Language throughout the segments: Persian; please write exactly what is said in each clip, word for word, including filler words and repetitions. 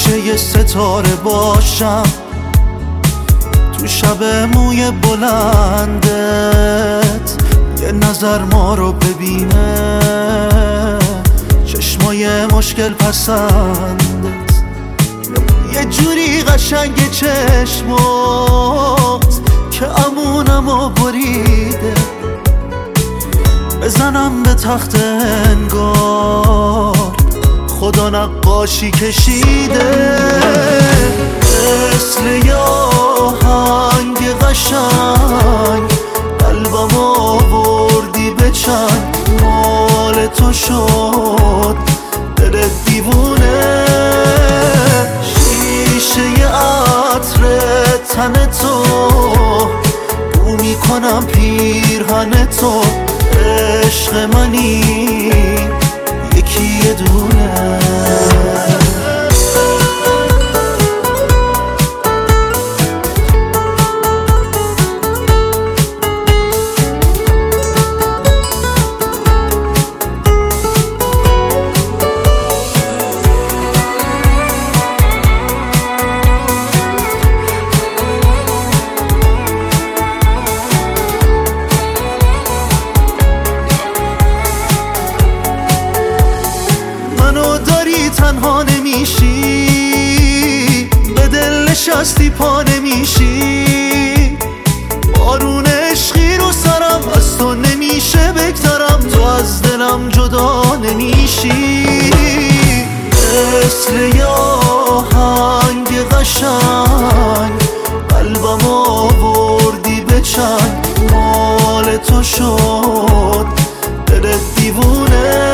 گوشه ی ستاره باشم، تو شب موی بلندت یه نظر ما رو ببینه، چشمای مشکل پسندت یه جوری قشنگ چشمات که امونمو بریده، بزنم به تخت انگار خدا نقاشی کشیده، مثل یه آهنگ قشنگ قلبم آوردی به چنگ، مال تو شد دل دیوونه، شیشه ی عطر تن تو بو میکنم پیرهن تو، عشق منی یکی یه دونه. تنها نمیشی، به دل نشستی پا نمیشی، بارون عشقی رو سرم از تو نمیشه بگذرم، تو از دلم جدا نمیشی، مثل یه آهنگ قشنگ قلبم آوردی به چنگ، مال تو شد دل دیوونه،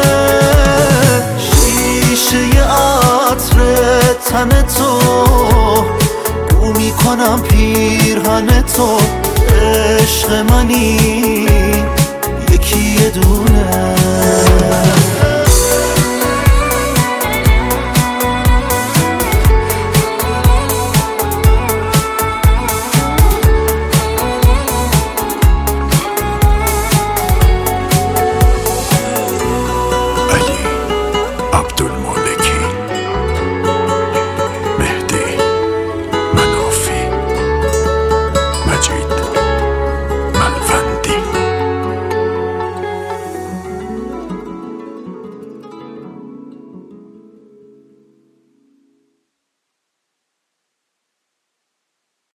شیشه ی عطر تن تو بو میکنم پیرهن تو، عشق منی یکی یه دونه.